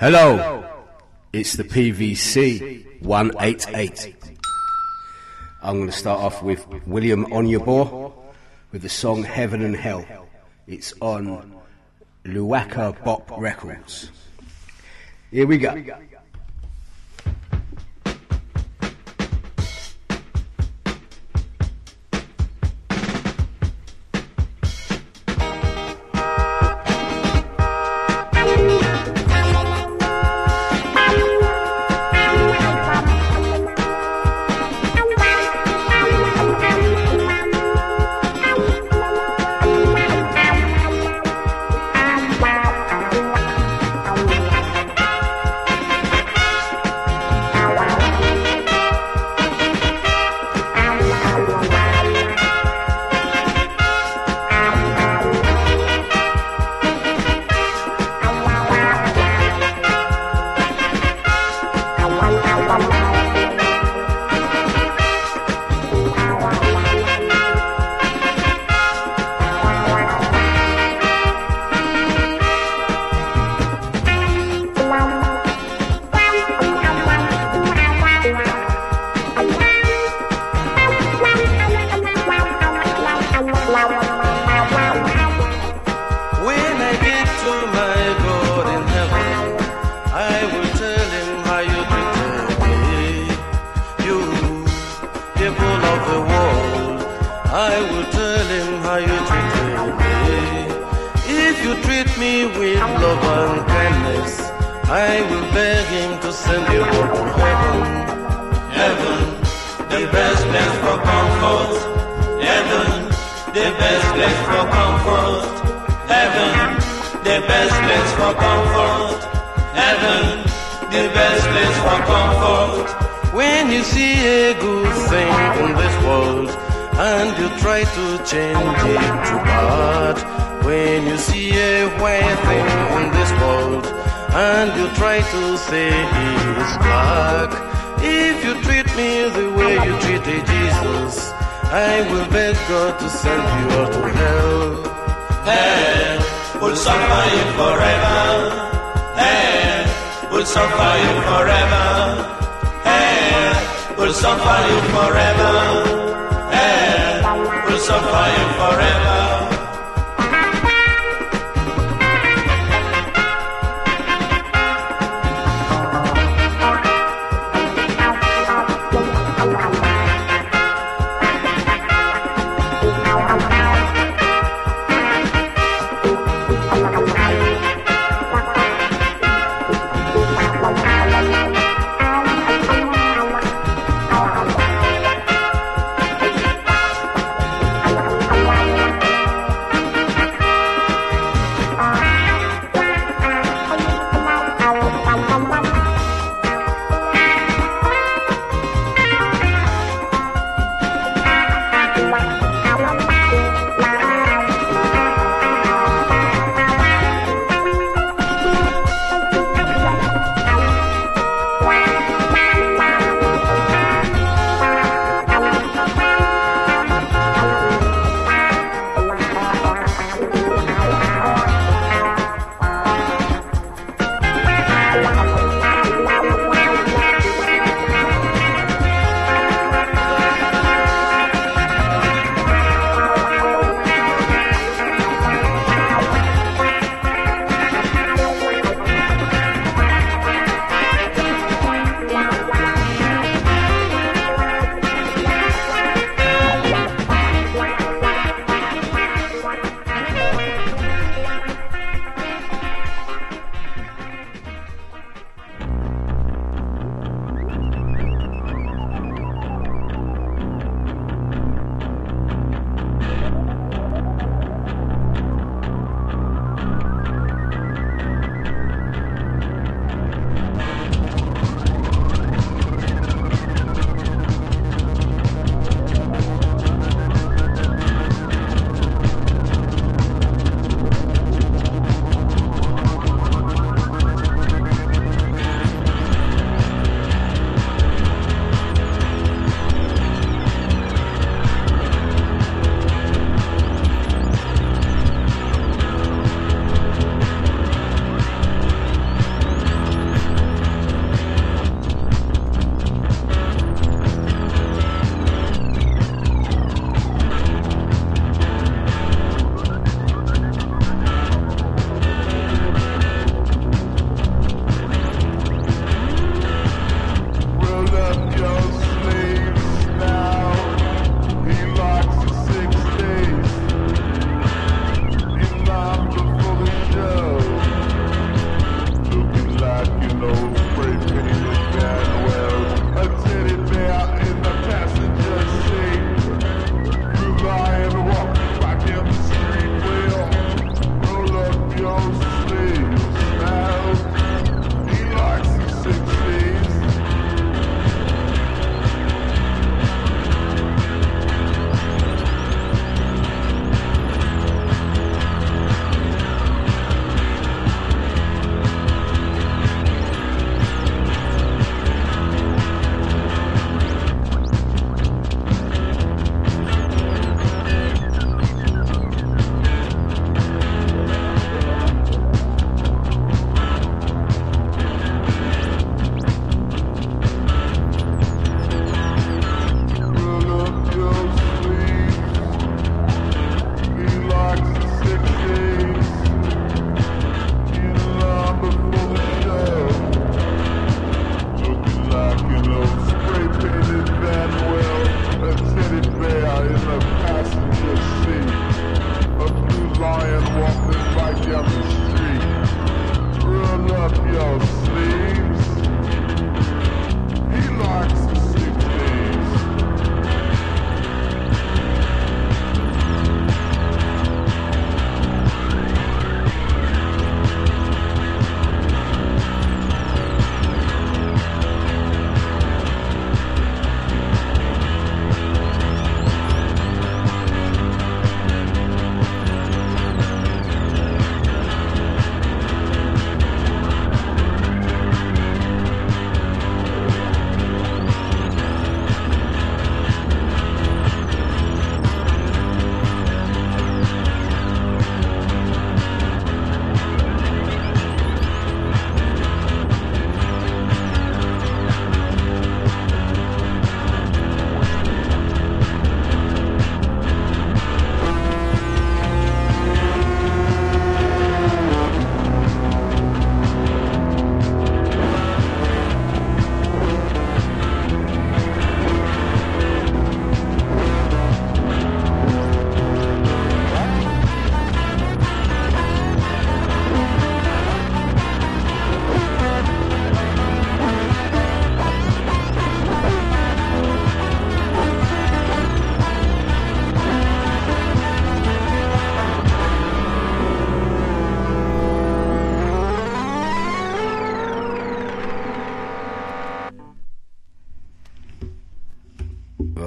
Hello, it's the PVC 188. I'm going to start off with William Onyeabor with the song Heaven and Hell. It's on Luwaka Bop Records. Here we go.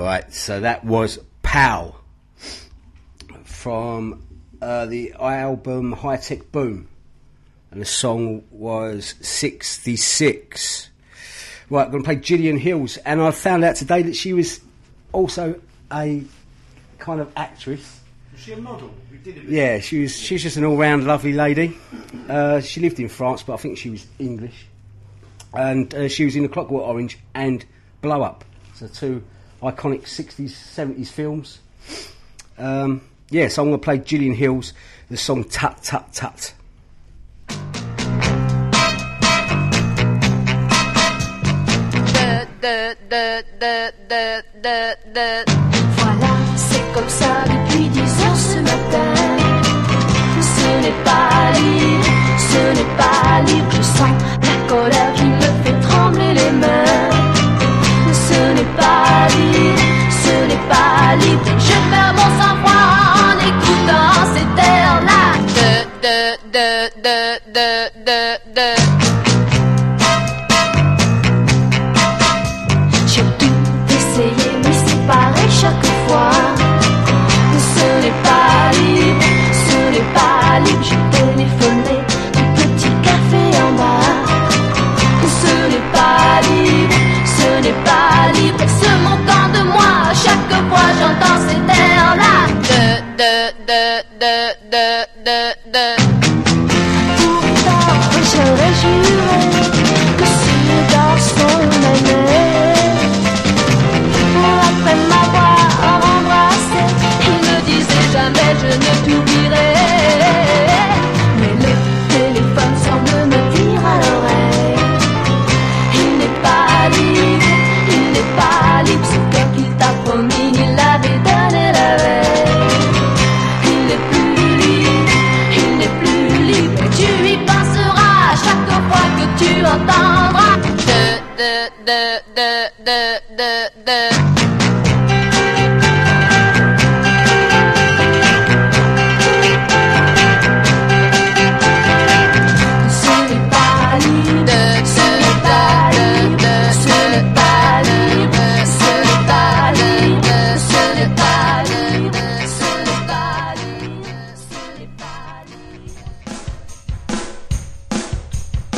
Right, so that was Pow from the album High Tech Boom, and the song was 66. Right, I'm going to play Gillian Hills, and I found out today that she was also a kind of actress. Was she a model? Yeah, she's just an all-round lovely lady. She lived in France, but I think she was English. And she was in The Clockwork Orange and Blow Up. So two iconic 60s, 70s films. So I'm going to play Gillian Hills, the song Tut Tut Tut. Voilà, c'est comme ça depuis 10 heures ce matin. Ce n'est pas libre, ce n'est pas libre. Je sens la colère qui me fait trembler les mains. Ce n'est pas libre, ce n'est pas libre. Je perds mon sang-froid en écoutant cet air-là. J'ai tout essayé, mais c'est pareil chaque fois. Ce n'est pas libre, ce n'est pas libre. J'ai téléphoné du petit café en bas. Ce n'est pas libre, ce n'est pas libre. Et se moquant de moi, chaque fois j'entends cet air-là. Pourtant, j'aurais juré que ce garçon m'aimait. Après m'avoir embrassé, il ne disait jamais je ne t'oublierai. Mais le téléphone semble me dire à l'oreille, il n'est pas libre, il n'est pas libre. Ce cœur qu'il t'a promis, il l'avait donné la veille. Il n'est plus libre, il n'est plus libre. Et tu y penseras chaque fois que tu entendras.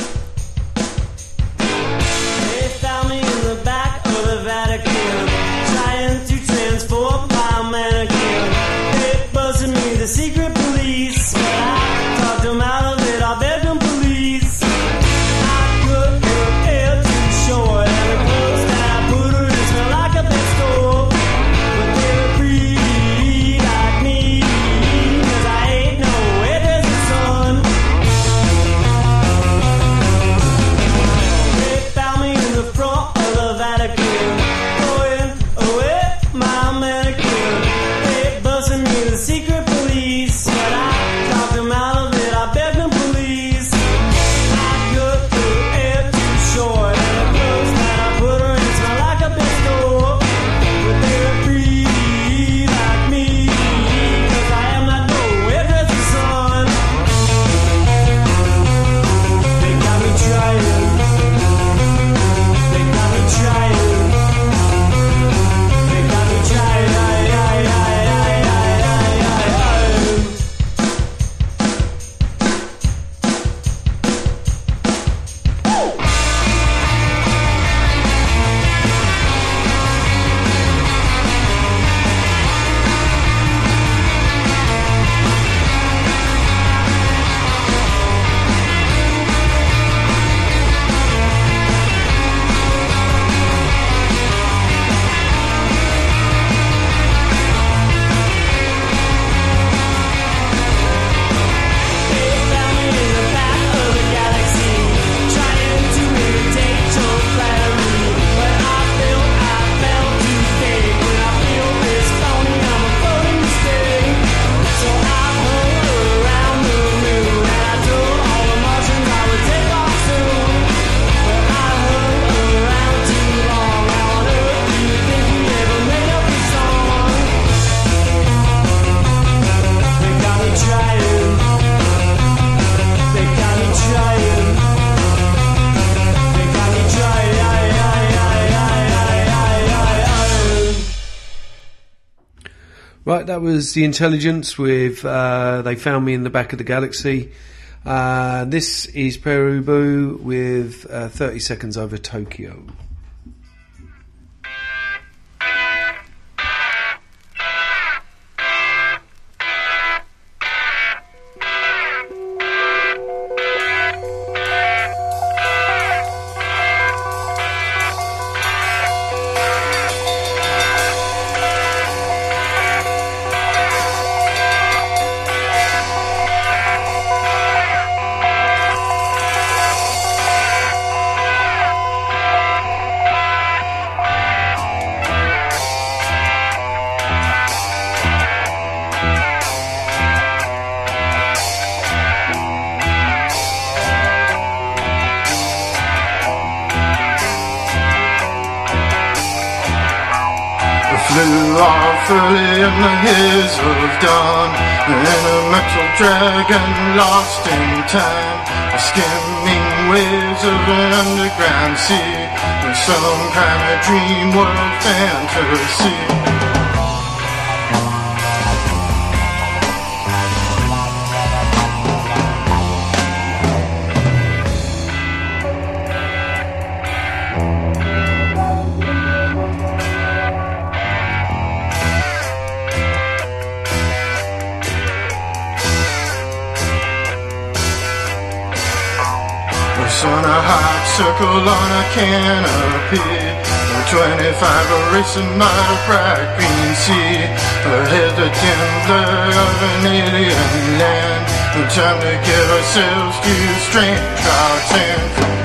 They found me in the back of the Vatican. Right, that was The Intelligence with They Found Me in the Back of the Galaxy. This is Perubu with 30 Seconds Over Tokyo. Flew off early in the haze of dawn, in a metal dragon lost in time, the skimming waves of an underground sea, with some kind of dream world fantasy. On a hot circle on a canopy, the 25 a racing by a bright green sea, ahead the dim blur of an alien land, no time to give ourselves to strange thoughts and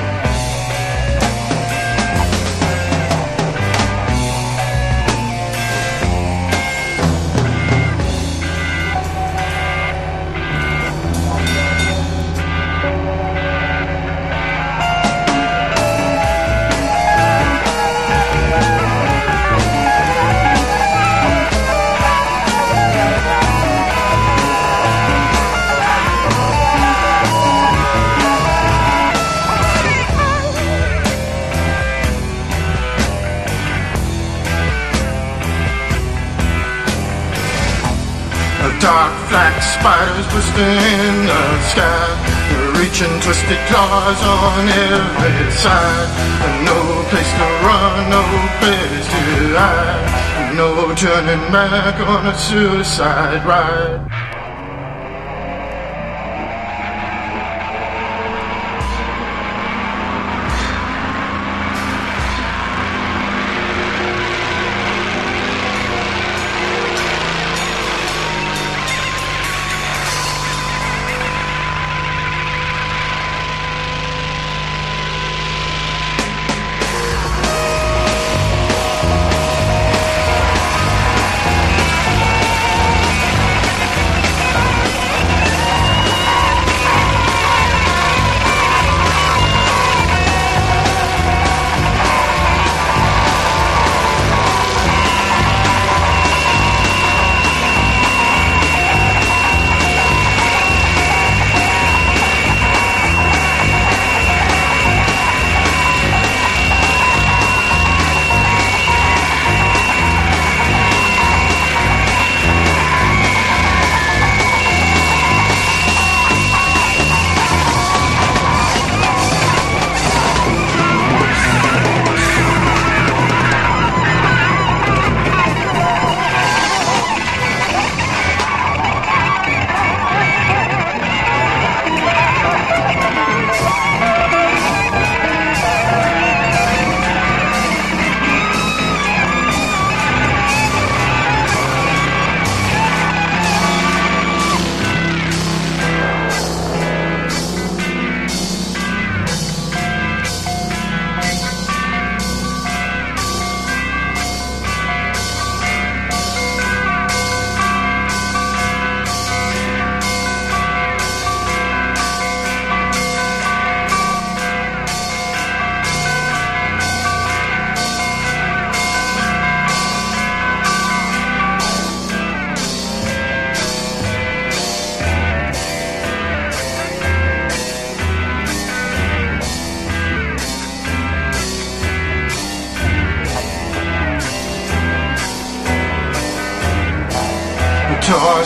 dark black spiders twisting in the sky, reaching twisted claws on every side. No place to run, no place to hide, no turning back on a suicide ride.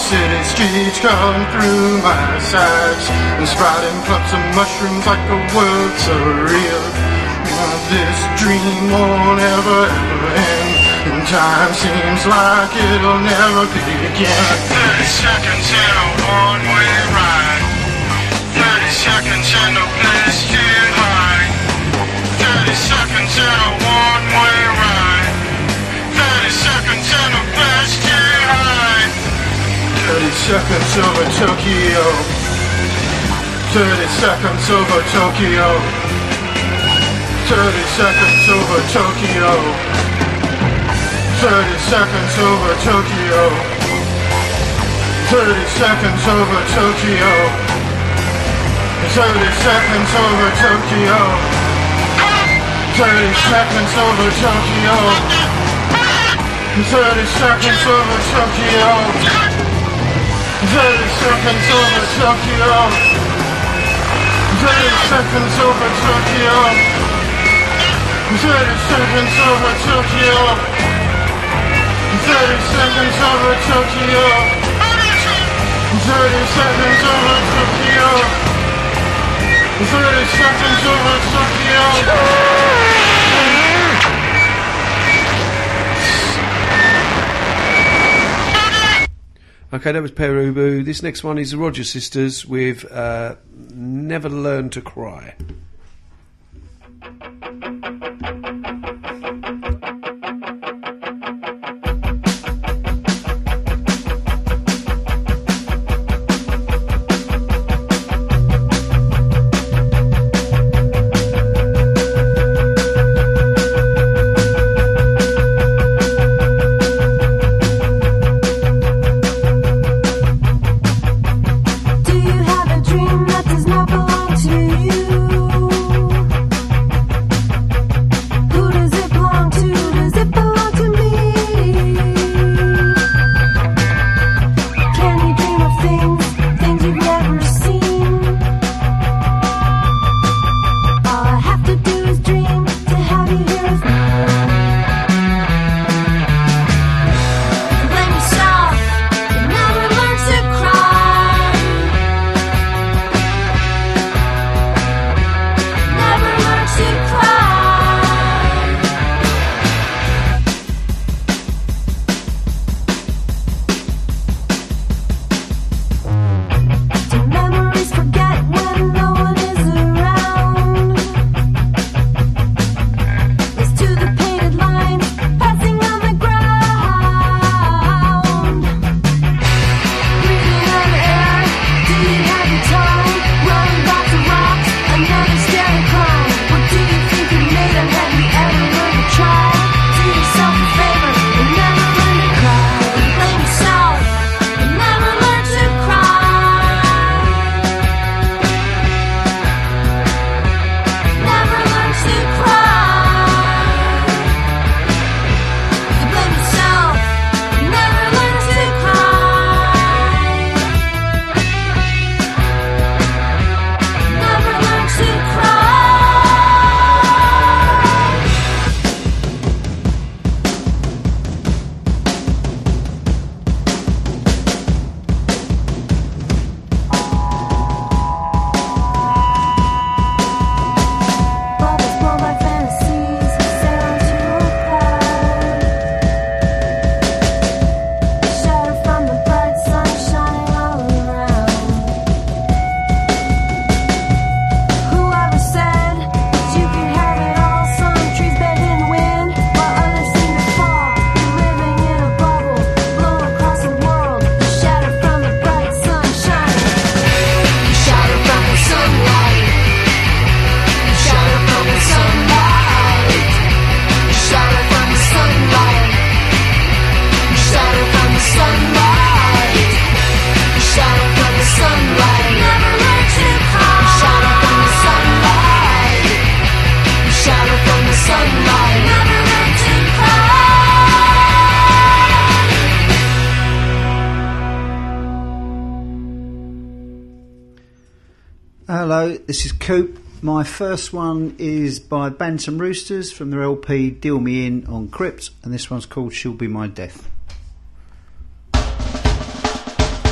city streets crawling through my sides and sprouting clumps of mushrooms like a world surreal. This dream won't ever end, and time seems like it'll never begin. 30 seconds in a one-way ride, 30 seconds and no place to hide, 30 seconds in a one-way ride, 30 seconds and no place to hide, 30 seconds over Tokyo, 30 seconds over Tokyo, 30 seconds over Tokyo, 30 seconds over Tokyo, 30 seconds over Tokyo, 30 seconds over Tokyo, 30 seconds over Tokyo, 30 seconds over Tokyo, 30 seconds over Tokyo, 30 seconds over Tokyo, 30 seconds over Tokyo, 30 seconds over Tokyo, 30 seconds over Tokyo, 30 seconds over Tokyo. Okay, that was Pere Ubu. This next one is the Rogers Sisters with Never Learn to Cry. Do you have a dream that does not belong to you? Hello, this is Coop. My first one is by Bantam Roosters from their LP Deal Me In on Crypt, and this one's called She'll Be My Death.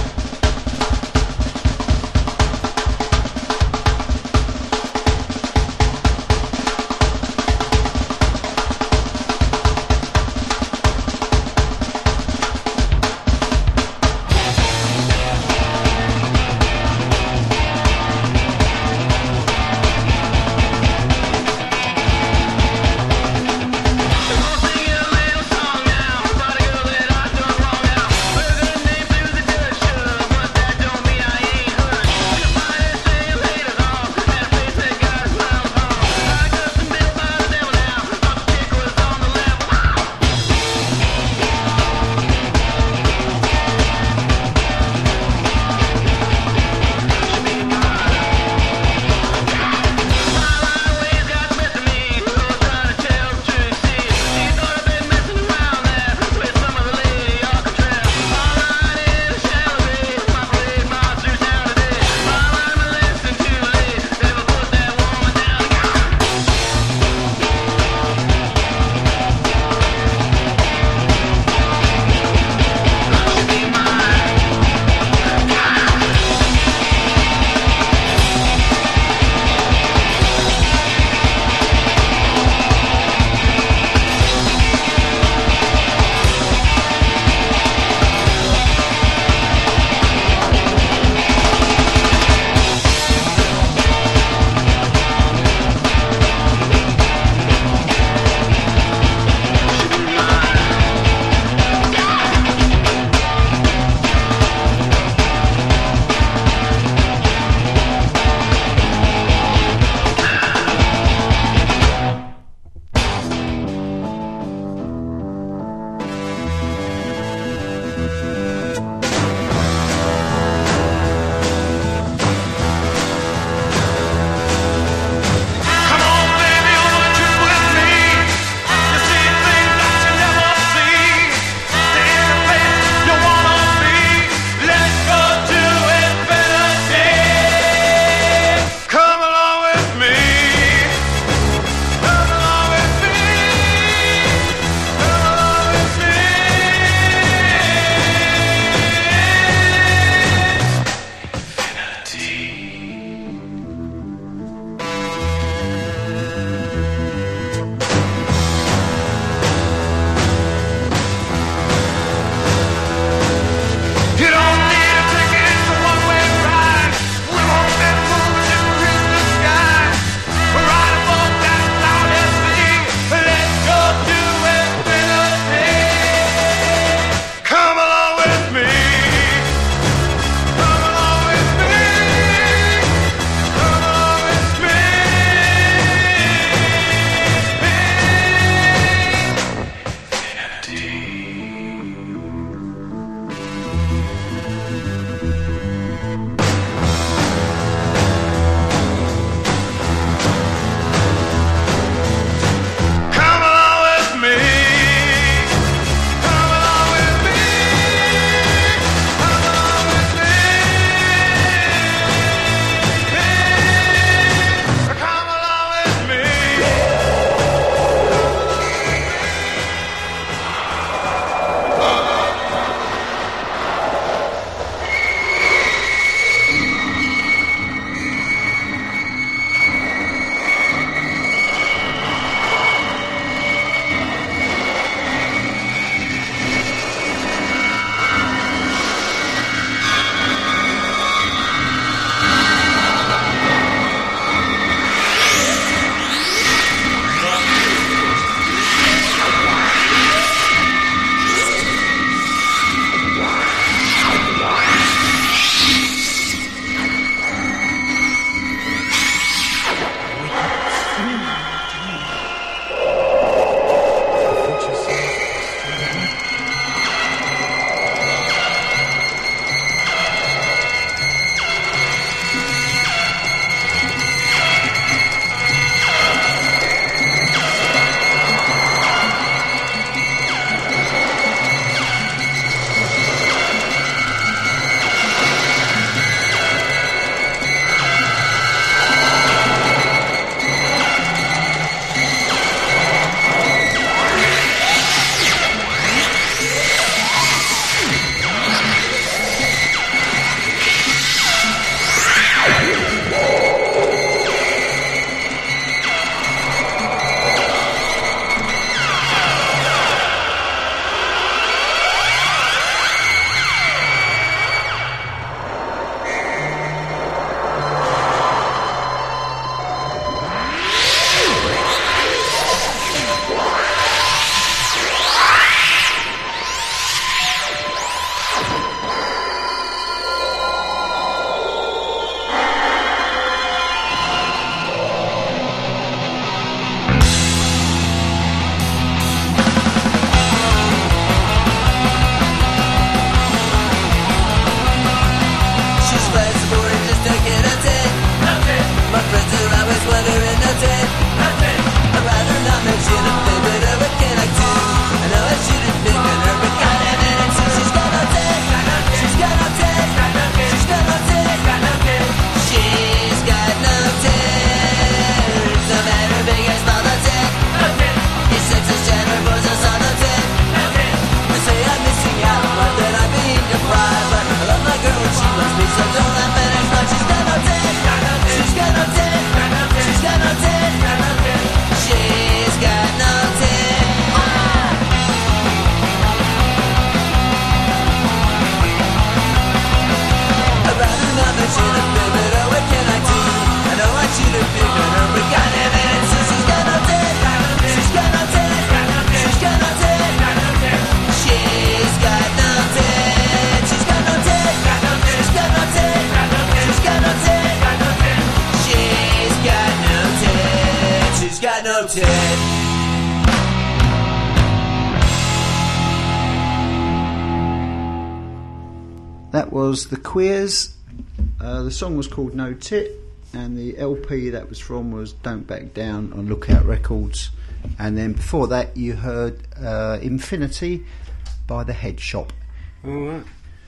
That was The Queers. The song was called No Tit, and the LP that was from was Don't Back Down on Lookout Records. And then before that you heard Infinity by The Head Shop. Alright,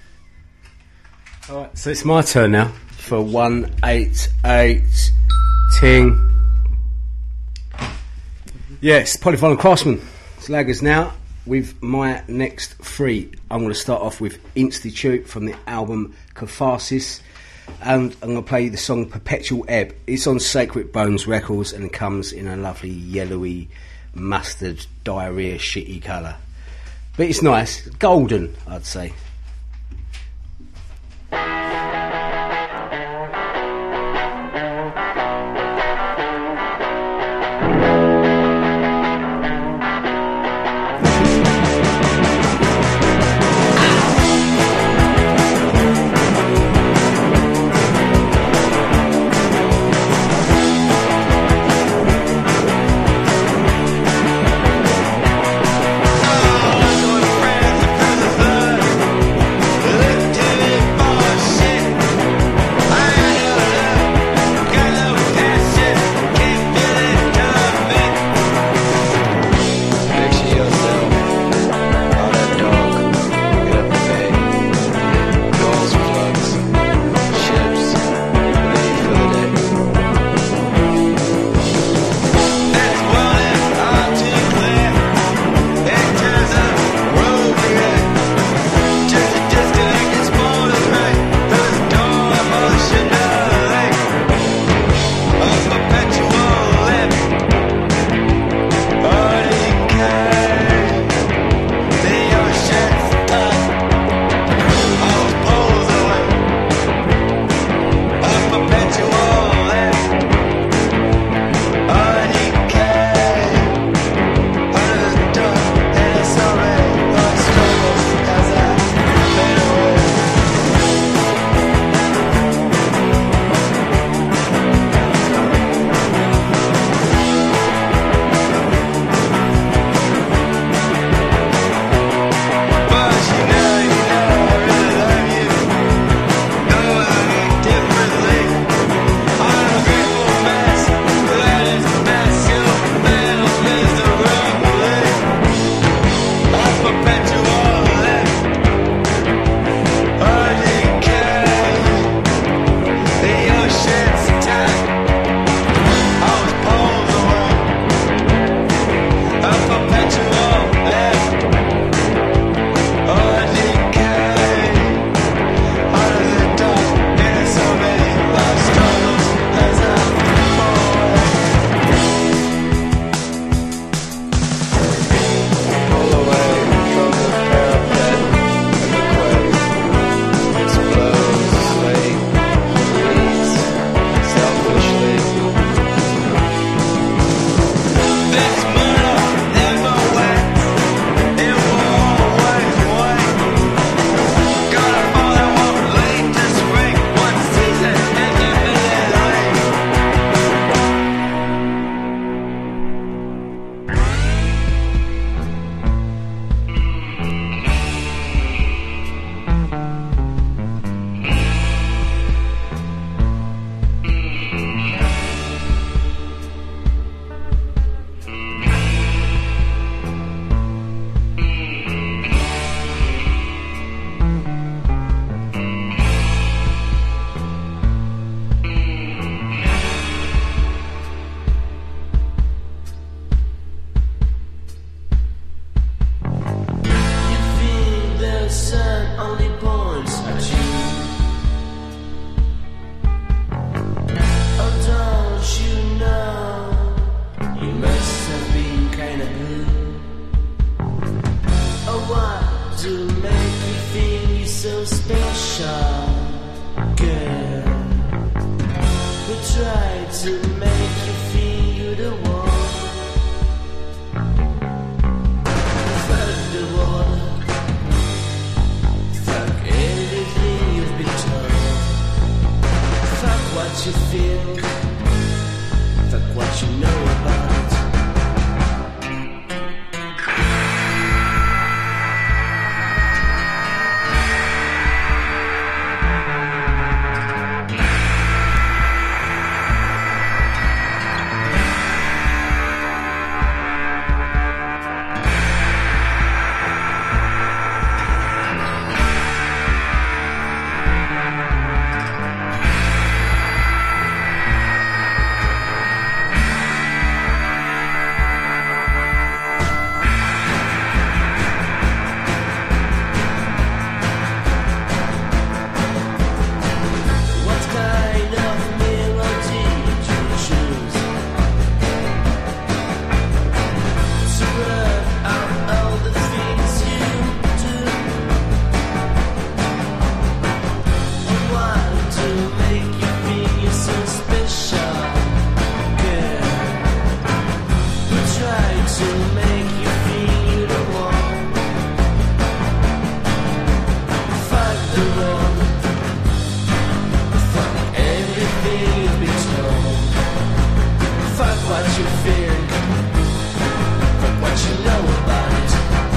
so it's my turn now for 188 ting. Yes, Polyphonic Craftsman. It's Laggers now. With my next three, I'm going to start off with Institute from the album Catharsis, and I'm going to play the song Perpetual Ebb. It's on Sacred Bones Records and it comes in a lovely yellowy mustard diarrhea shitty colour, but it's nice, golden I'd say. What you feel, fuck what you know about it. think. Fuck what you know about it.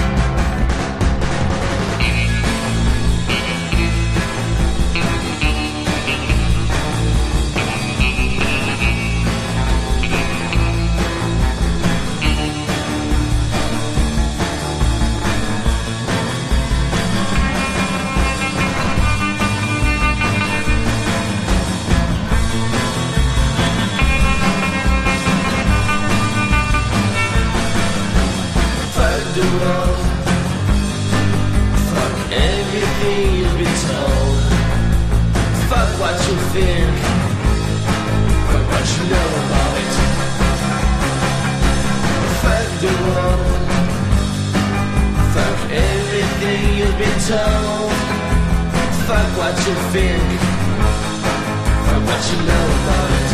The world. Fuck everything you've been told. Fuck what you think. Fuck what you know about it. Fuck the world. Fuck everything you've been told. Fuck what you think. Fuck what you know about it.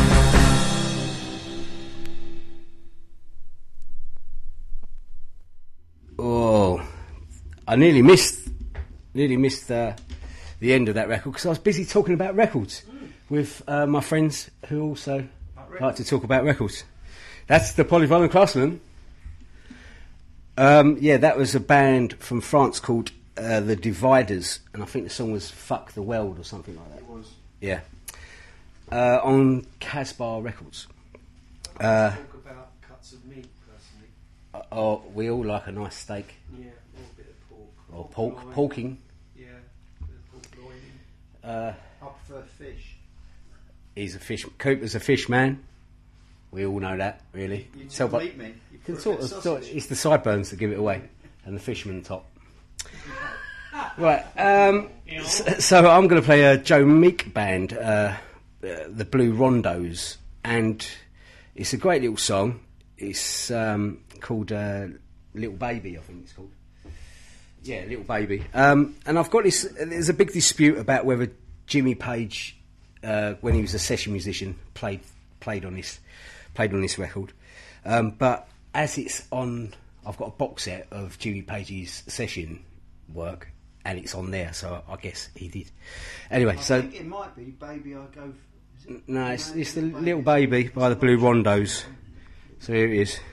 I nearly missed the end of that record because I was busy talking about records with my friends who also like to talk about records. That's the Polyviolent Craftsmen. Yeah, that was a band from France called The Dividers, and I think the song was Fuck the World or something like that. It was. Yeah. On Casbah Records. Talk about cuts of meat, personally. Oh, we all like a nice steak. Yeah, or a bit of pork. Or loin. porking. Yeah, a bit of pork loining. I prefer fish. He's a fish. Cooper's a fish man. We all know that, really. You So, but meat me. You can prefer sort of, sausage. it's the sideburns that give it away, and the fisherman top. Right. So I'm going to play a Joe Meek band, the Blue Rondos, and it's a great little song. It's called Little Baby, I think it's called. Yeah, Little Baby. And I've got this. There's a big dispute about whether Jimmy Page, when he was a session musician, played on this record. But as it's on, I've got a box set of Jimmy Page's session work, and it's on there, so I guess he did. Anyway, I so think it might be Baby I Go. Is it? no, it's the Little Baby by the Blue Rondos. So here it is.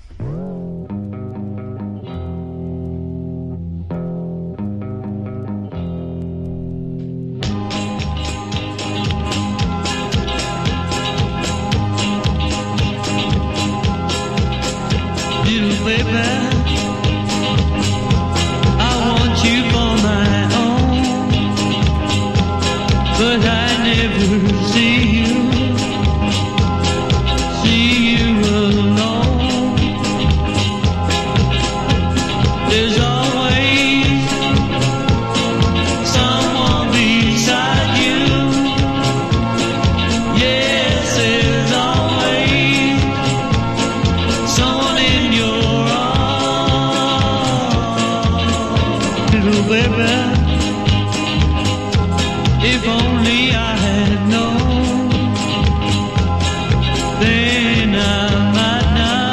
Little baby, I want you for my own, but I never see you alone. There's always someone beside you. Yes, there's always someone in your arms, little baby. If only I had known, then I might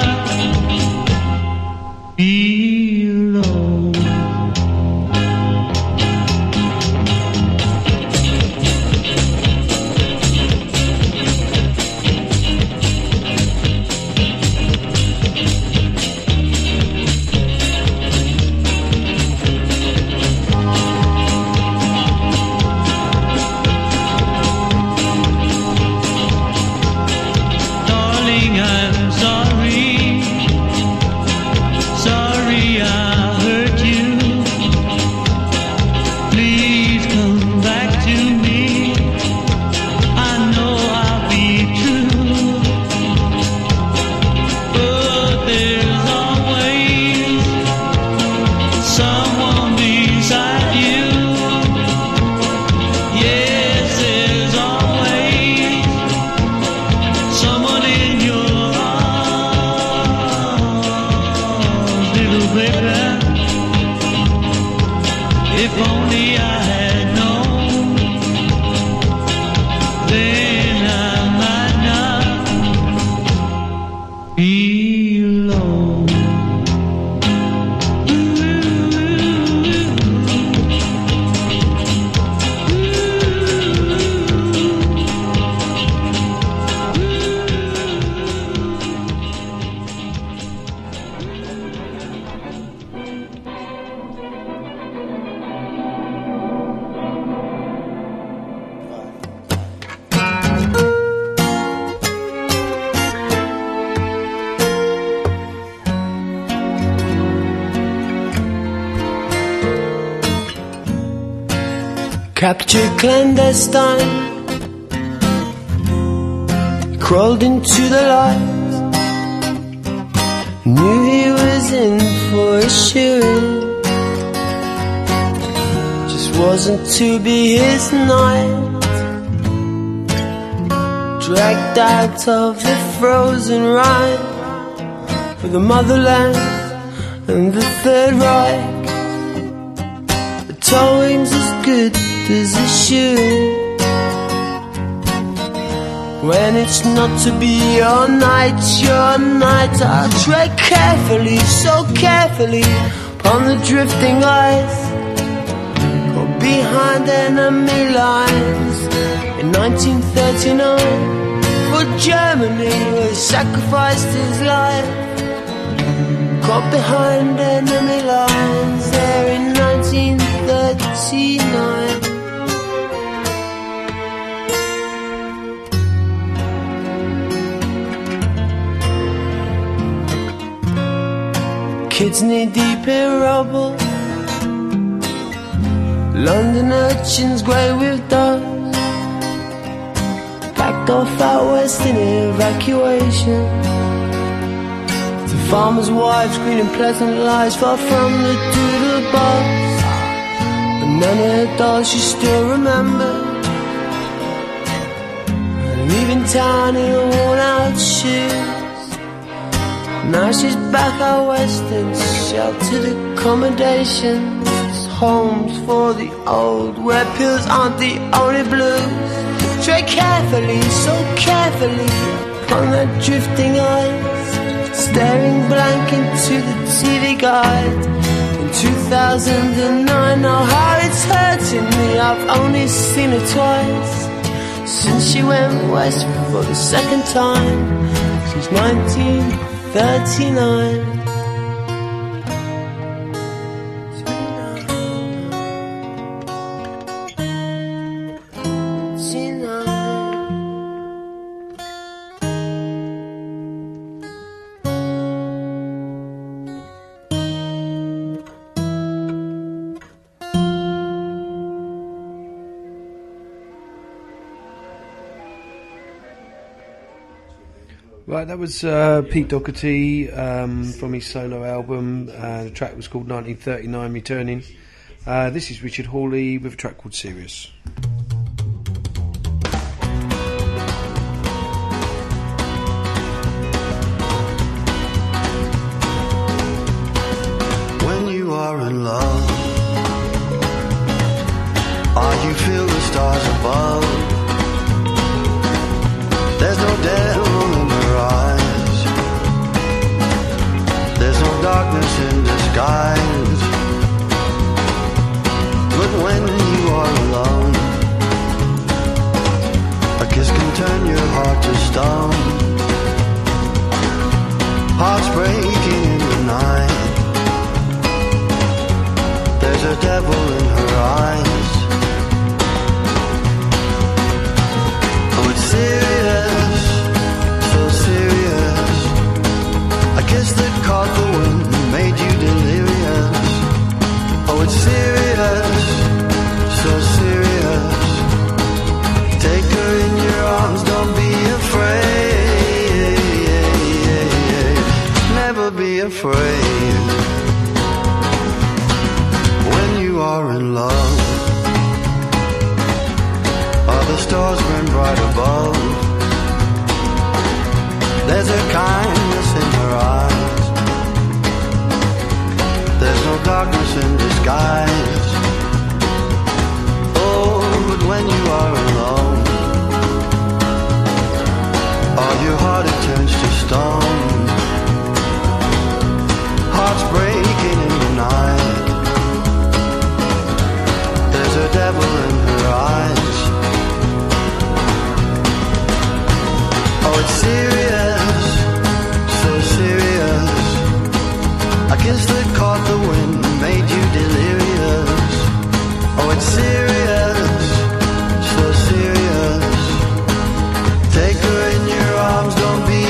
not be alone. Darling, I'm sorry. Sorry I hurt you. Please come back to me. I know I'll be true. But there's always someone beside you. Yes, there's always someone in your arms, little baby. If only I had known, then I might not be alone. Captured clandestine, crawled into the light. Knew he was in for a shooting, just wasn't to be his night. Dragged out of the frozen Rhine for the motherland and the Third Reich. The towing's as good as it should, when it's not to be your night, your night. I tread carefully, so carefully, upon the drifting ice, or behind enemy lines. In 1939, for Germany, he sacrificed his life, caught behind enemy lines there in 1939. Kids knee deep in rubble, London urchins grey with dust, packed off out west in evacuation. The farmer's wives greeting pleasant lies far from the doodle bus, and none of her dolls she still remembered, leaving town in worn out shoes. Now she's back out west in sheltered accommodations, homes for the old, where pills aren't the only blues. Tread carefully, so carefully, upon that drifting ice, staring blank into the TV guide. In 2009, oh how it's hurting me, I've only seen her twice, since she went west for the second time, since 1939. Right, that was Pete Doherty from his solo album. The track was called 1939 Returning. This is Richard Hawley with a track called Serious. When you are in love, you feel the stars above. There's no devil in her eyes, there's no darkness in disguise. But when you are alone, a kiss can turn your heart to stone. Hearts breaking in the night, there's a devil in her eyes. Oh, it's serious, so serious. A kiss that caught the wind and made you delirious. Oh, it's serious, so serious. Take her in your arms, don't be afraid. Never be afraid. When you are in love, all the stars burn bright above. There's a kindness in her eyes, there's no darkness in disguise. Oh, but when you are alone, all your heart it turns to stone. Hearts breaking in the night, there's a devil in her eyes. Oh, it's serious, so serious. A kiss that caught the wind and made you delirious. Oh, it's serious, so serious. Take her in your arms, don't be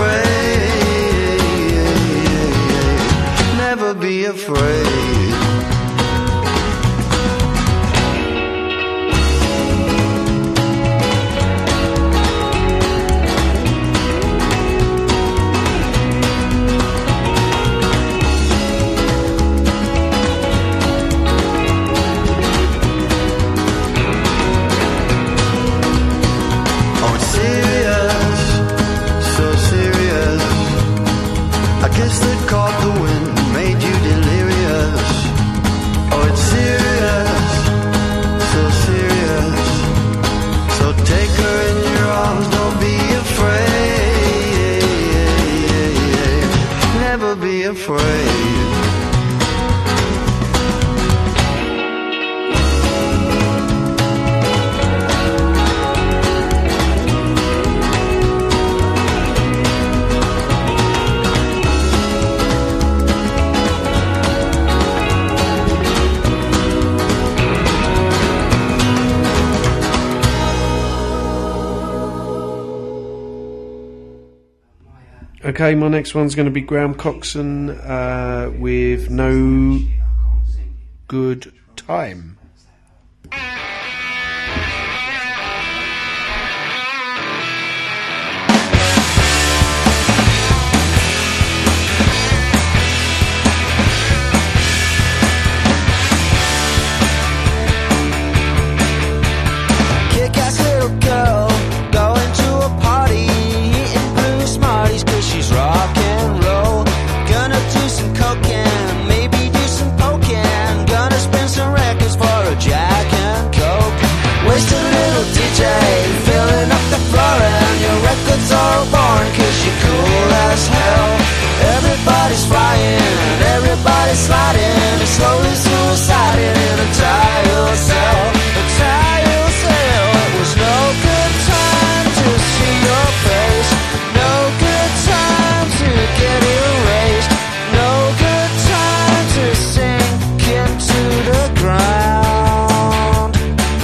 afraid. Never be afraid. never be afraid. Okay, my next one's going to be Graham Coxon with No Good Time. Kick-ass little girl going to a party, eating blue Smarties 'cause she's rock and roll. Gonna do some cocaine, maybe do some poking. Gonna spin some records for a Jack and Coke. Wasted little DJ, filling up the floor, and your records are all boring 'cause you're cool as hell. Everybody's flying, everybody's sliding, and slowly suiciding in a tile cell. A tile cell. It was no good time to see your face, no good time to get erased, no good time to sink into the ground.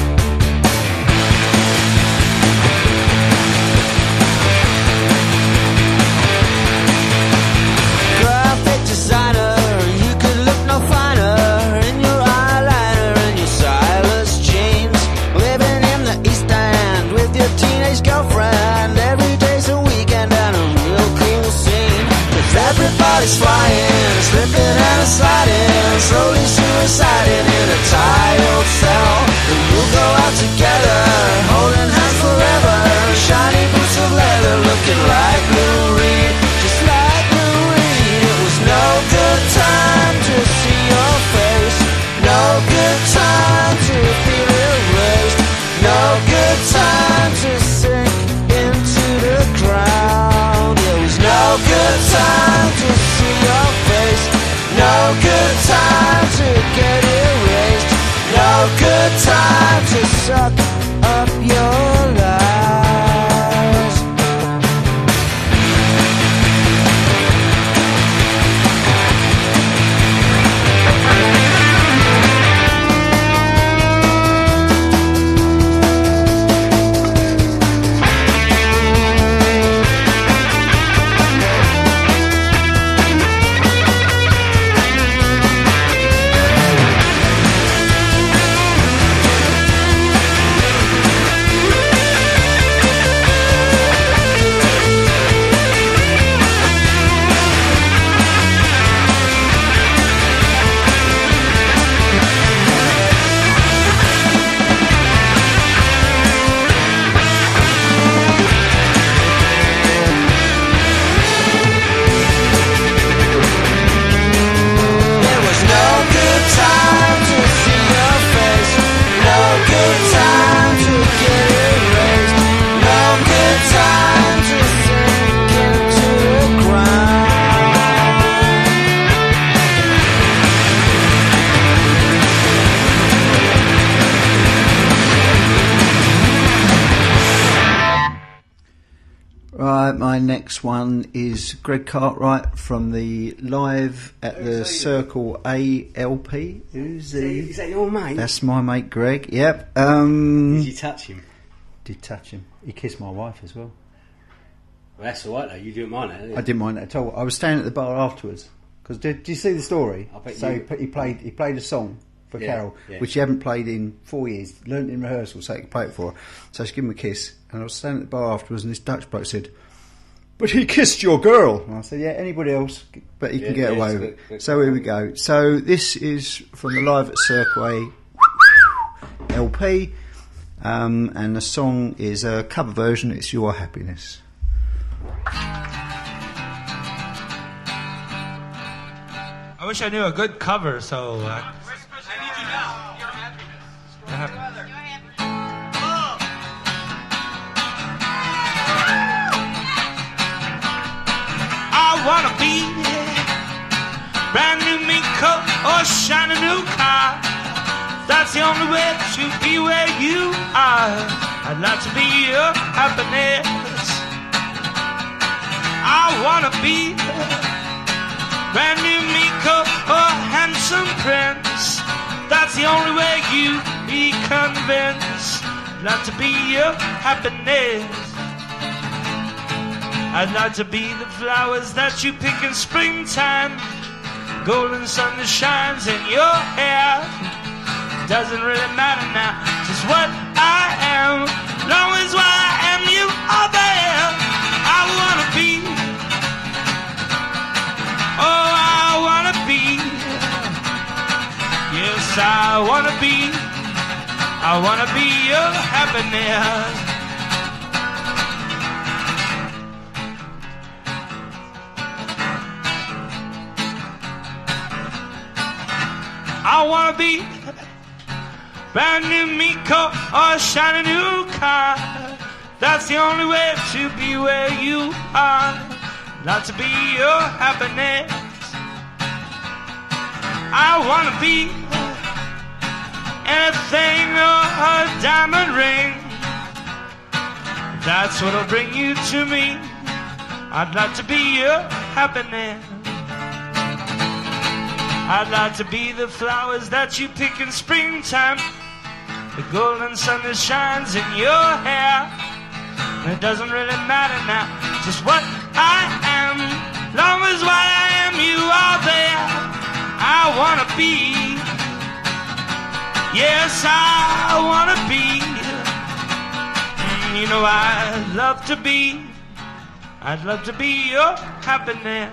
Graphic designer, you could look no finer in your eyeliner and your Silas jeans. Living in the East End with your teenage girlfriend. Every day's a weekend and a real cool scene. 'Cause everybody's flying, slipping and sliding, slowly suiciding in a tiled cell. And we'll go out together, holding hands forever, shiny boots of leather, looking like Lou Reed, just like Lou Reed. It was no good time to see your face, no good time to feel erased, no good time to sink into the ground. It was no good time to see your face, no good time to get erased, no good time to suck up your lies. There was no good time to see your face, no good time to get erased, no good time to sink into the ground. Right, my next one is Greg Cartwright from the Live at the Circle A LP. Who's Is that your mate? That's my mate Greg. Yep. Did you touch him? Did touch him. He kissed my wife as well. Well, that's all right though. You didn't mind that, did you? I didn't mind that at all. I was staying at the bar afterwards because did you see the story? I bet so you- he played a song for Yeah, Carol, yeah. which he hadn't played in 4 years. Learnt in rehearsal, so he could play it for her. So she gave him a kiss, and I was standing at the bar afterwards, and this Dutch bloke said, "But he kissed your girl." And I said, "Yeah, anybody else, but he can get away it's with it." good. So here we go. So this is from the Live at Circle A LP, and the song is a cover version. It's Your Happiness. I wish I knew a good cover, so. I need you now. Your happiness. I wanna be brand new mink coat or shiny new car. That's the only way to be where you are. I'd like to be your happiness. I wanna be brand new mink coat or handsome prince. That's the only way you be convinced. I'd like to be your happiness. I'd like to be the flowers that you pick in springtime. Golden sun that shines in your hair. Doesn't really matter now just what I am. Long as what I am, you are there. I wanna be. Oh, I wanna be. Yes, I wanna be. I wanna be your happiness. I wanna be brand new mink coat or a shiny new car. That's the only way to be where you are. Not to be your happiness. I wanna be anything or a diamond ring. That's what'll bring you to me. I'd like to be your happiness. I'd like to be the flowers that you pick in springtime. The golden sun that shines in your hair. And it doesn't really matter now just what I am. Long as what I am, you are there. I wanna be. Yes, I wanna be. You know I'd love to be. I'd love to be your happiness.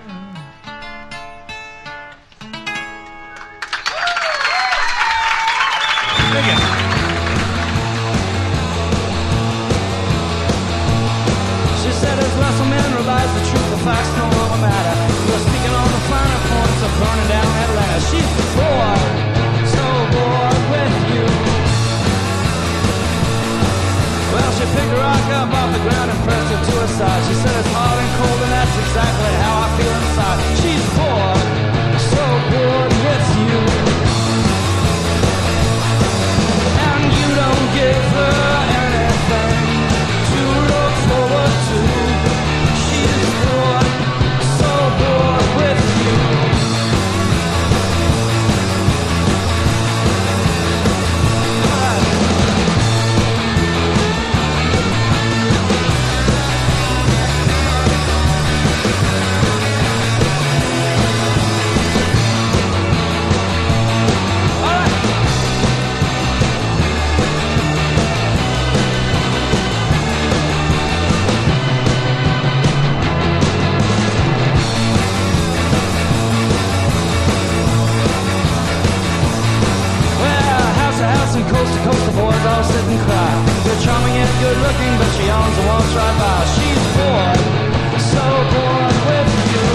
She said as Russell men realize the truth, the facts no longer matter. We're speaking on the finer points of burning down Atlanta. She's bored, so bored with you. Well, she picked a rock up off the ground and pressed it to her side. She said it's hard and cold and that's exactly how I feel inside. She's bored, so bored with you. And you don't give her anything to look forward to. She's bored, so bored with you. Coast to coast, the boys all sit and cry. You're charming and good looking, but she owns the walls right by. She's bored, so bored with you.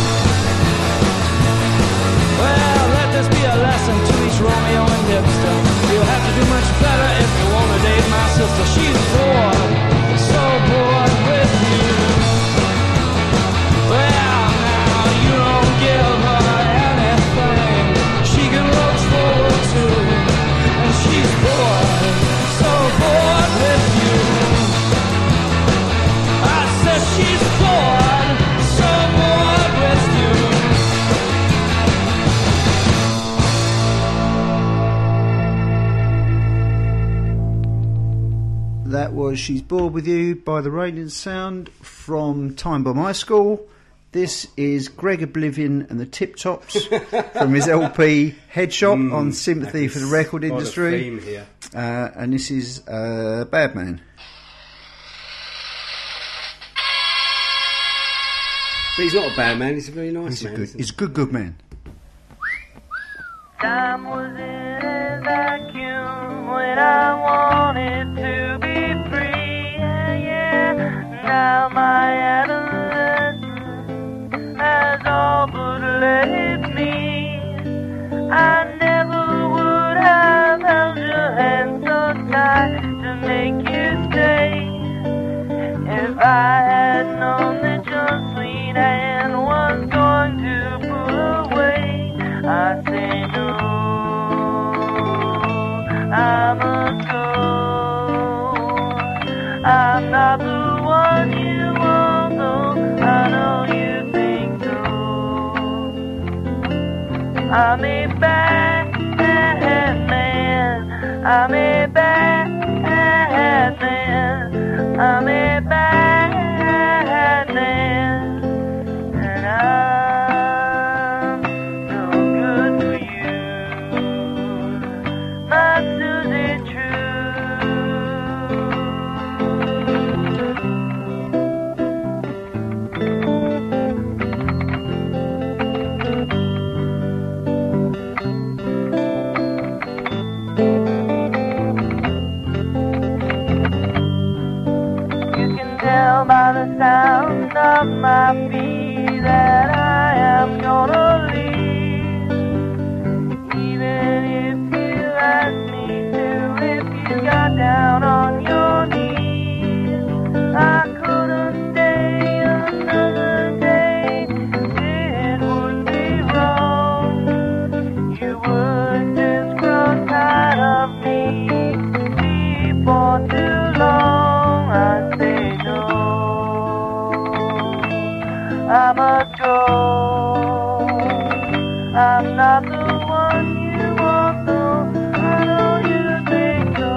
Well, let this be a lesson to each Romeo and hipster. You'll have to do much better if you want to date my sister. She's bored, so bored with you. Well, now you don't give her anything she can look forward to. She's bored, so bored with you. I said she's bored, so bored with you. That was She's Bored With You by the Railing Sound from Time Bomb High School. This is Greg Oblivion and the Tip Tops from his LP Headshot on Sympathy for the Record Industry. The theme here. And this is Bad Man. But he's not a bad man, he's a very nice man. He's a good man. Time was in a vacuum when I wanted to be free. Yeah. Now my adolescence has all but left me. I never would have held your hand so tight to make you stay. If I had known that your sweet hand was going to pull away. I'm a bad man. I'm a bad man. I'm a bad man. And I'm no good for you. My Susie by the sound of my feet that I am gonna leave. Even if you ask me to, if you got down on your knees, I couldn't stay another day. It would be wrong. You would just grow tired of me before too long. I say no. I must go. I'm not the one you want, though. I know you think so.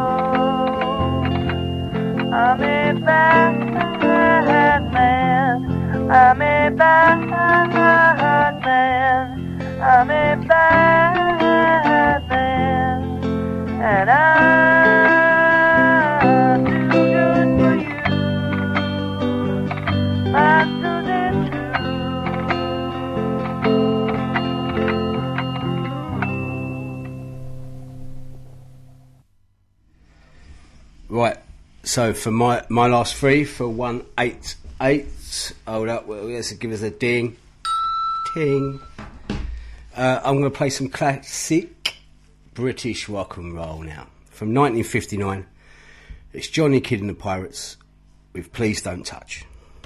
I'm a bad man. I'm a bad man. I'm a bad man. And I'm too good for you. Right, so for my last three for 188, hold up, well, let's give us a ding. Ting. I'm going to play some classic British rock and roll now. From 1959, it's Johnny Kidd and the Pirates with Please Don't Touch.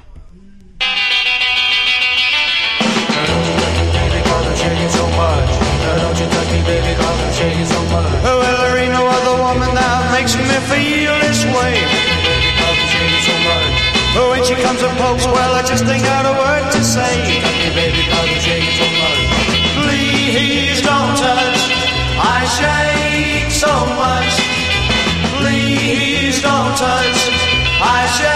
So much. Don't you touch me, baby, cause I'm shaking so much. Well, there ain't no other woman that makes me feel this way. Baby, cause I'm shaking so much. But when she comes and pokes, well, I just ain't got a word to say. Touch me, baby, cause I'm shaking so much. Please don't touch. I shake so much. Please don't touch. I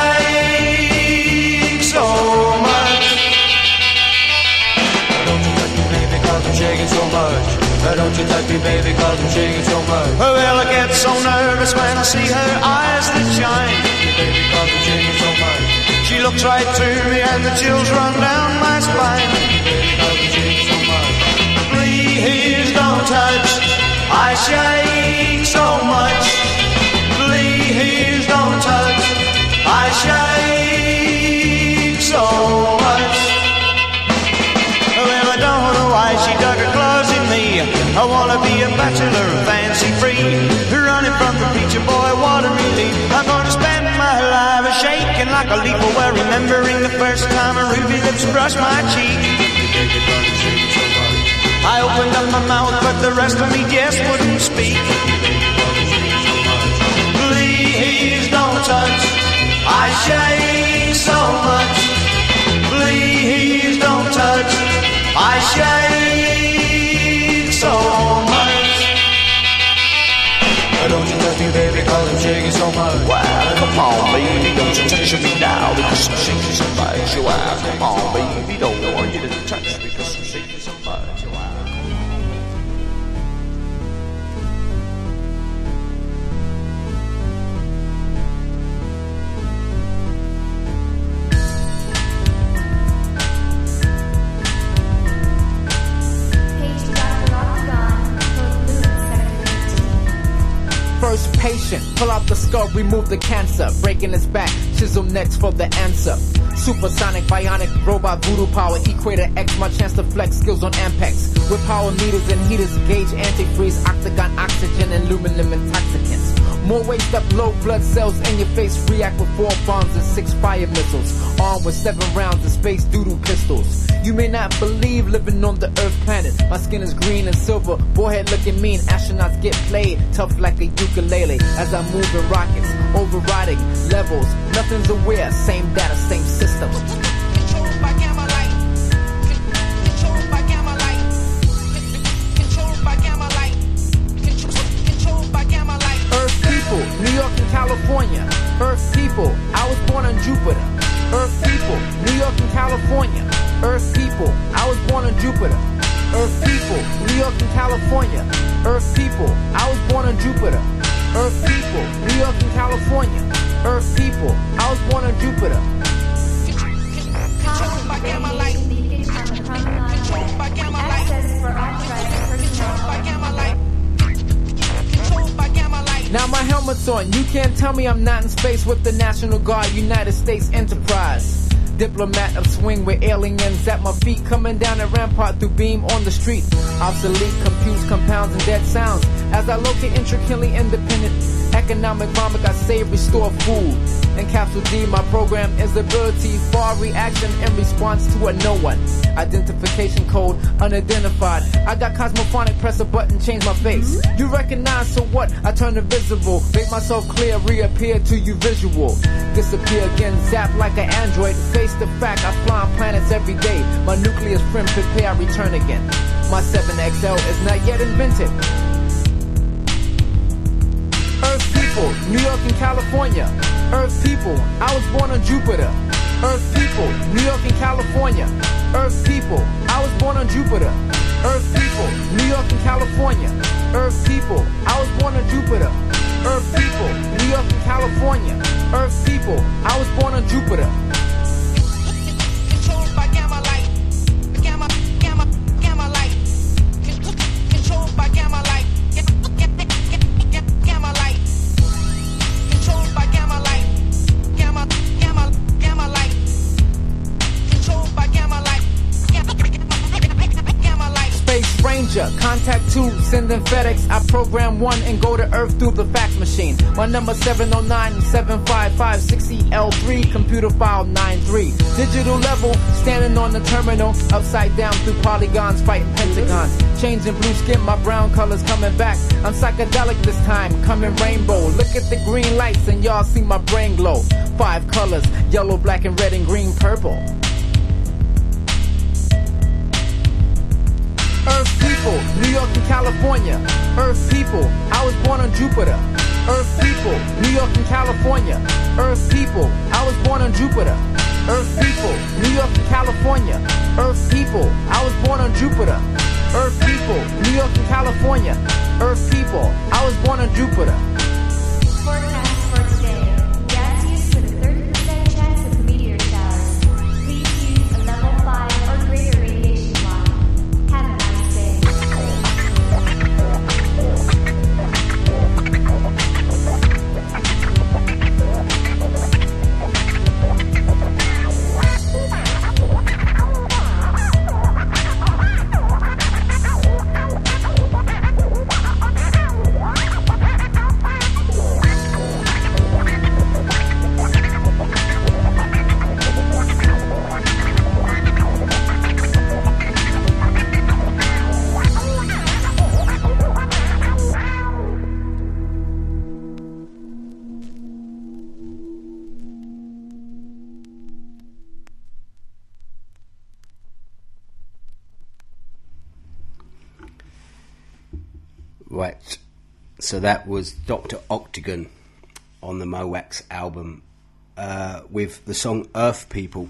shake so much. I'm shaking so much. Don't you touch me, baby, cause I'm shaking so much. Well, I get so nervous when I see her eyes that shine. Baby, cause I'm shaking so much. She looks right through me and the chills run down my spine. Baby, cause I'm shaking so much. Please don't touch. I shake so much. Please don't touch. I shake so much. Well, I don't know why she dug her claws in me. I wanna be a bachelor and fancy free, running from the preacher boy, what a relief. I'm gonna spend my life shaking like a leaf, while remembering the first time her ruby lips brushed my cheek. I opened up my mouth, but the rest of me just wouldn't speak. Please don't touch. I shake so much. Please don't touch. I shake so much. Don't you touch me, baby, cause I'm shaking so much. Wow, come on, baby, don't you touch me now, because I'm shaking so much. Wow, come on, baby, don't want you to touch me, because I'm shaking so much. Wow. First patient, pull out the skull, remove the cancer. Breaking his back, chisel next for the answer. Supersonic, bionic, robot, voodoo power. Equator X, my chance to flex skills on Ampex. With power meters and heaters, gauge antifreeze, octagon, oxygen, and aluminum intoxicants. More waste up, low blood cells in your face. React with 4 bombs and 6 fire missiles. Armed with 7 rounds of space doodle pistols. You may not believe living on the Earth planet. My skin is green and silver, forehead looking mean. Astronauts get played, tough like a ukulele. As I move in rockets, overriding levels. Nothing's aware, same data, same system. Controlled by gamma light. Controlled by gamma light. California. Earth people, I was born on Jupiter. Earth people, New York and California. Earth people, I was born on Jupiter. Control by gamma light. Control by gamma light. Access for authorized personnel. By gamma light. Control by gamma light. Now my helmet's on. You can't tell me I'm not in space with the National Guard, United States Enterprise. Diplomat of swing with aliens at my feet, coming down a rampart through beam on the street. Obsolete computes, compounds, and dead sounds. As I locate intricately independent economic vomit, I save, restore food. In Capsule D, my program is ability for reaction in response to a no one. Identification code unidentified. I got cosmophonic, press a button, change my face. You recognize, so what? I turn invisible, make myself clear, reappear to you visual. Disappear again, zap like an android. Face the fact, I fly on planets every day. My nucleus friend, prepare, I return again. My 7XL is not yet invented. Earth people, New York and California. Earth people, I was born on Jupiter. Earth people, New York and California. Earth people, I was born on Jupiter. Earth people, New York and California. Earth people, I was born on Jupiter. Earth people, New York and California. Earth people, I was born on Jupiter. Controlled by gamma light. Gamma light. Controlled by gamma light. Gamma light. Controlled by gamma light. Gamma light. Controlled by gamma light. Gamma light. Space Ranger, contact 2, sending FedEx. I program 1 and go to Earth through the fax machine. My number 709-755-60L3, computer file 93. Digital level, standing on the terminal, upside down through polygons, fighting pentagons. Changing blue skin, my brown colors coming back. I'm psychedelic this time, coming rainbow. Look at the green lights and y'all see my brain glow. 5 colors, yellow, black, and red, and green, purple. Earth people, New York and California. Earth people, I was born on Jupiter. Earth people, New York and California. Earth people, I was born on Jupiter. Earth people, New York and California. Earth people, I was born on Jupiter. Earth people, New York and California. Earth people, I was born on Jupiter. Forecast for today. Gas use with a 30% chance of meteor showers. Please use a level 5 or greater radiation lock. Have a nice day. Right, so that was Dr. Octagon on the Mowax album with the song Earth People.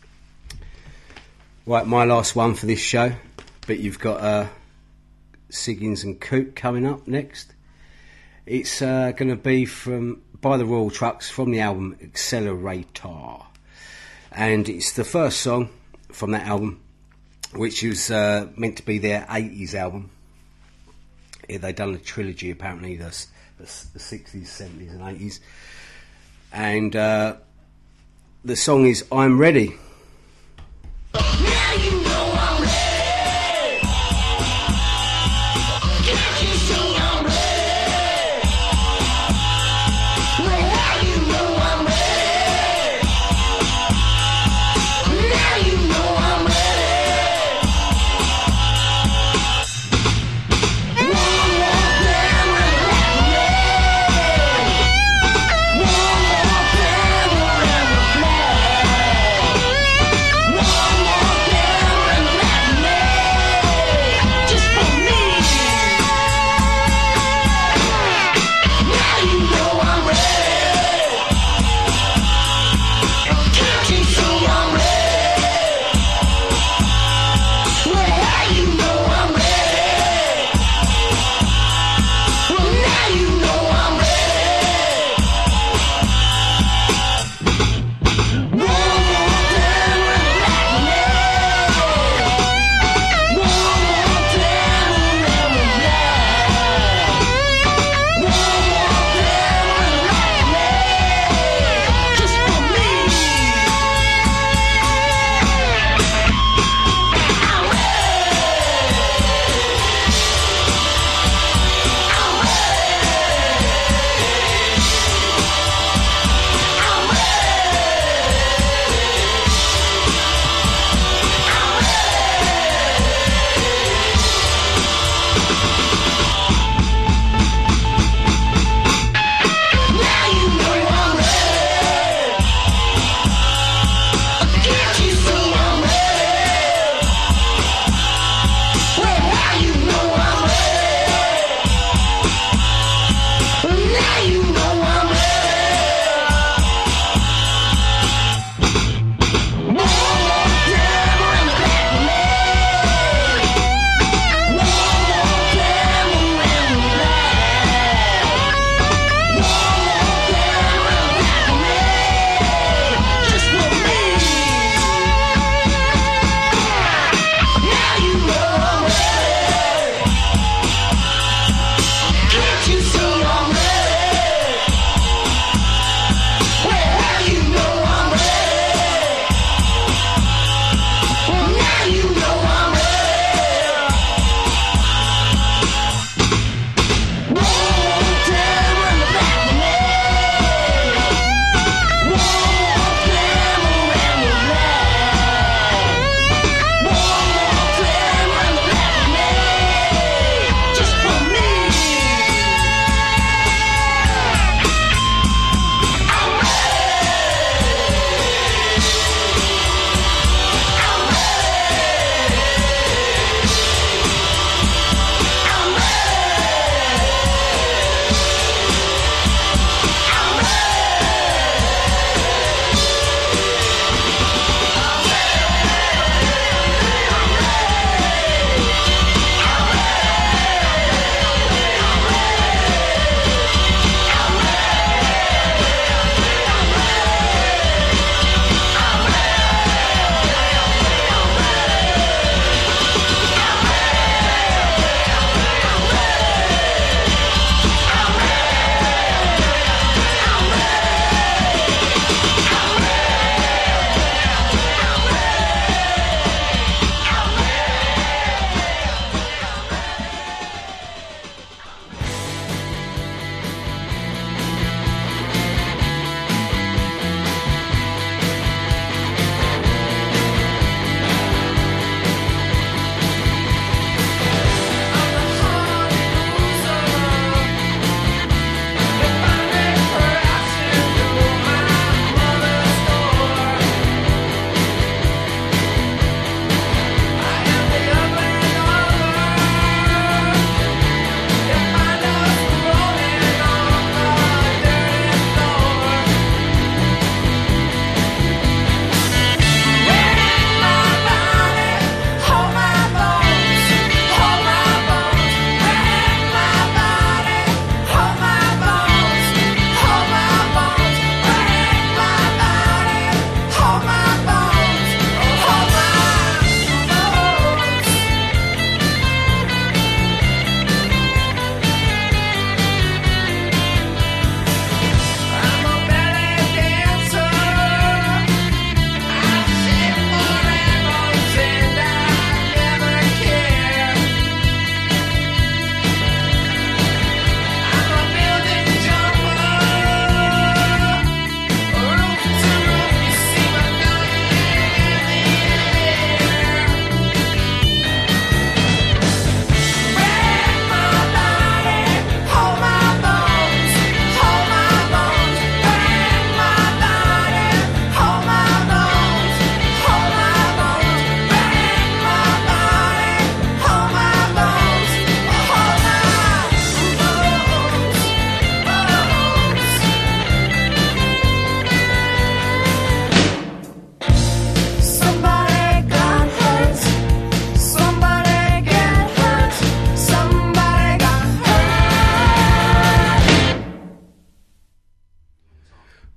Right, my last one for this show, but you've got Siggins and Coop coming up next. It's going to be by the Royal Trucks from the album Accelerator, and it's the first song from that album, which was meant to be their 80s album. Yeah, they'd done a trilogy apparently, the 60s, 70s and 80s, and the song is I'm Ready. Now you know I'm ready. Can't you see I'm ready? Now you know I'm ready. Now you know I'm ready. One more time around the flag. One more time around the flag.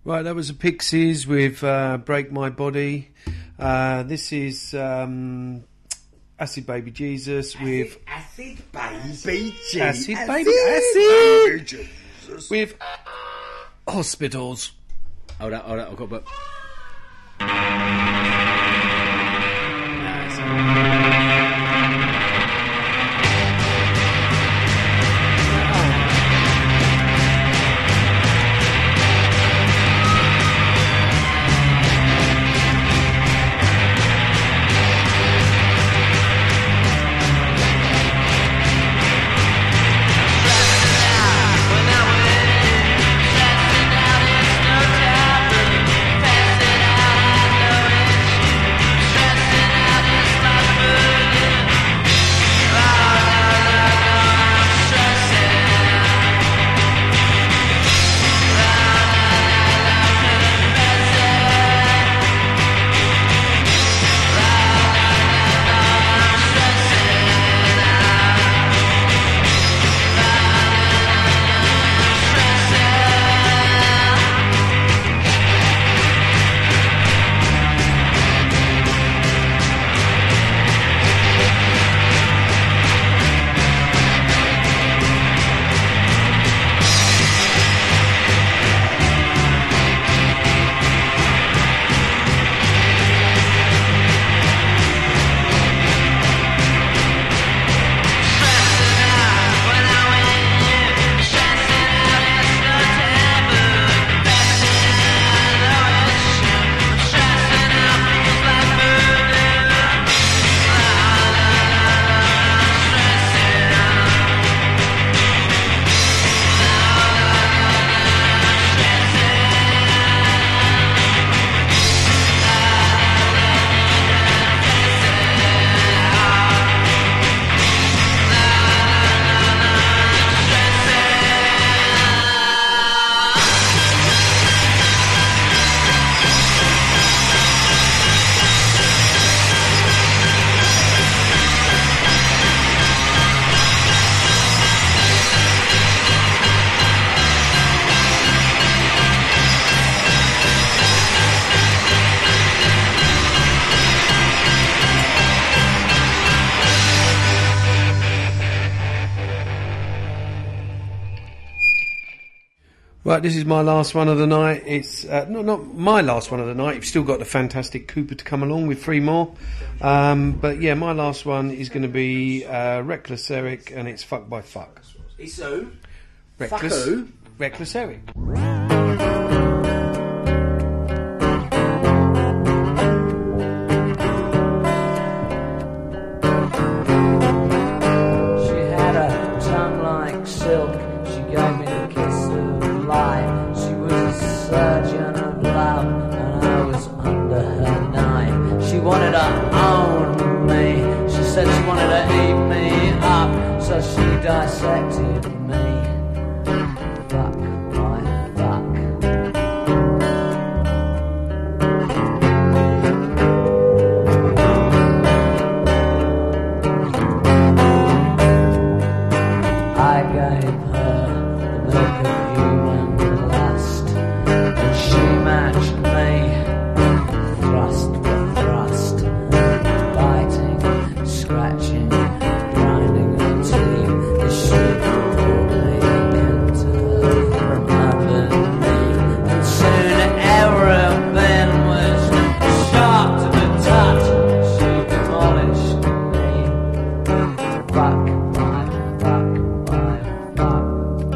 Right, that was the Pixies with Break My Body. This is Acid Baby Jesus with... Acid Baby Jesus. Acid Baby Jesus. With Hospitals. Hold up, I've got... But... Right, this is my last one of the night. It's not my last one of the night. You've still got the fantastic Cooper to come along with 3 more. But yeah, my last one is going to be Reckless Eric, and it's Fuck by Fuck. It's who? Reckless, Fuck who? Reckless Eric. She had a tongue like silk. She gave me the kiss of life. She was a surgeon of love, and I was under her knife. She wanted to own me. She said she wanted to eat me up, so she dissected me. Fuck my fuck. I gave her the milk of human lust, and she matched me, thrust for thrust, biting, scratching, grinding her teeth. As she pulled me into her from underneath, and soon everything was sharp to the touch. She demolished me. Fuck my fuck my fuck.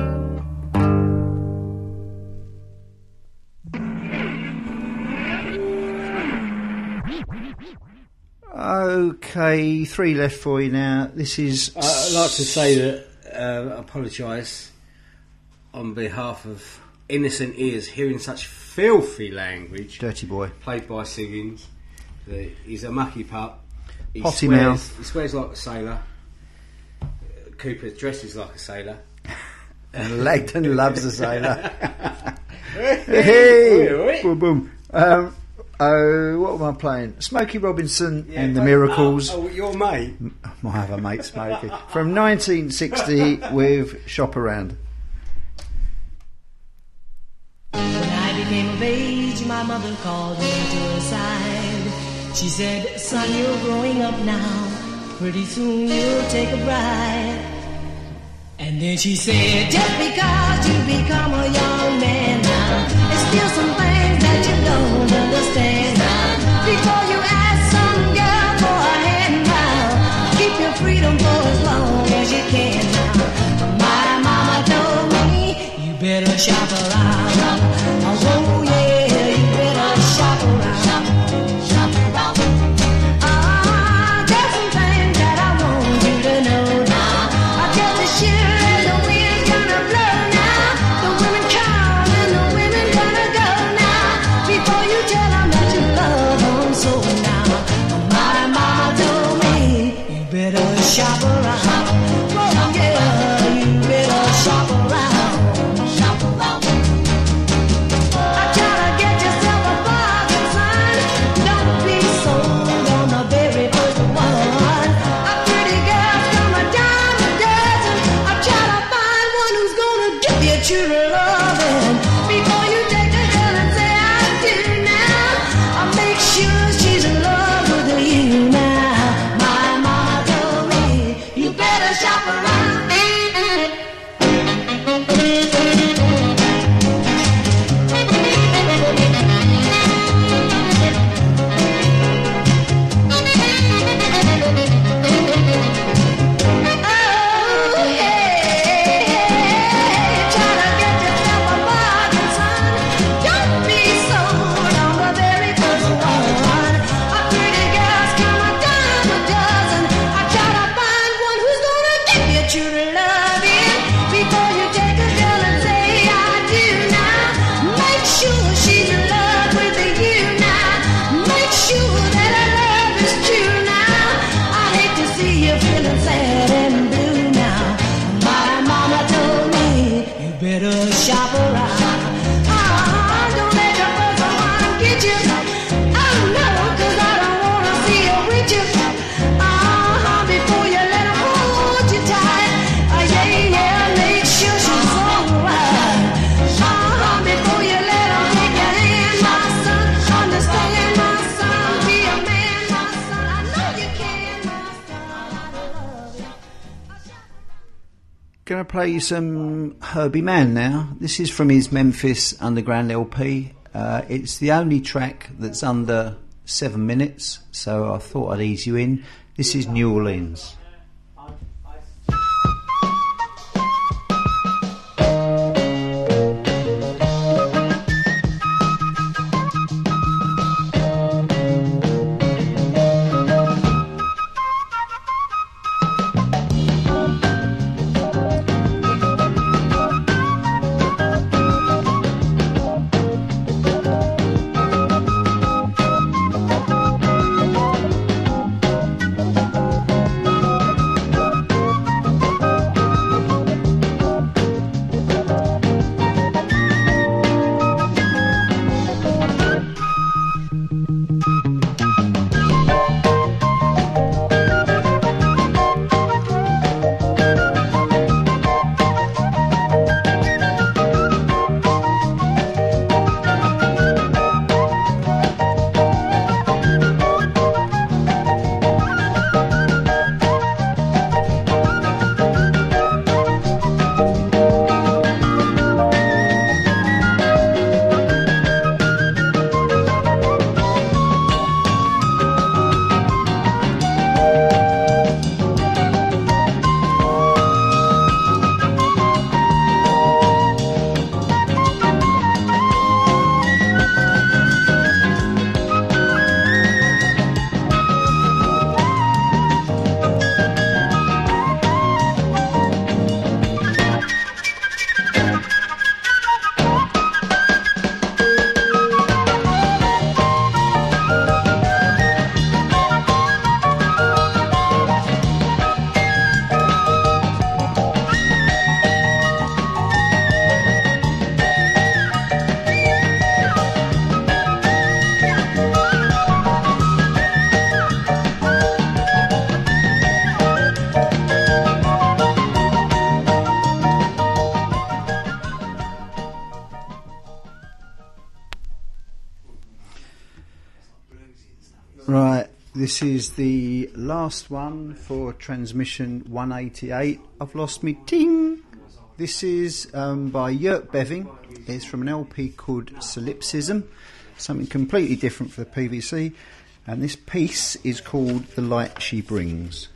Okay, 3 left for you now. This is... I'd like to say that I apologise on behalf of innocent ears hearing such filthy language Dirty boy. played by Siggins. He's a mucky pup. He Potty swears, mouth. He swears like a sailor. Cooper dresses like a sailor. And Langton loves a sailor. Hey! Boom, boom. What am I playing? Smokey Robinson and the Miracles. Oh, your mate. My other mate, Smokey. From 1960 with Shop Around. When I came of age, my mother called me to her side. She said, son, you're growing up now. Pretty soon you'll take a bride. And then she said, just because you become a young man now, there's still some things that you don't understand now. Before you ask some girl for a hand now, keep your freedom for as long as you can now. My mama told me, you better shop around. Oh yeah, you better shop around. Shop around. There's some things that I want you to know now. I just as sure as the wind's gonna blow now, the women come and the women gonna go now. Before you tell them that you love them so now. My mama told me, you better shop around. Oh yeah, you better shop around. Shop around. I try to get yourself a bargain, son. Don't be sold on the very first one. A pretty girl's come a dime a dozen. I try to find one who's gonna give you true loving. Before you take a girl and say I do now, I make sure she's in love with you now. My mama told me, you better shop around. Shop around. Don't let your first one get you. Oh no, 'cause I don't wanna see you with you. Before you let her hold you tight. Yeah, make sure she's alright. Before you let her take your hand, my son. Understand, my son. Be a man, my son. I know you can, my son. I love you. Gonna play you some Herbie Mann now. This is from his Memphis Underground LP. It's the only track that's under 7 minutes, so I thought I'd ease you in. This is New Orleans. Thank This is the last one for transmission 188. I've lost me ting. This is by Jörg Beving. It's from an LP called Solipsism, something completely different for the PVC. And this piece is called The Light She Brings.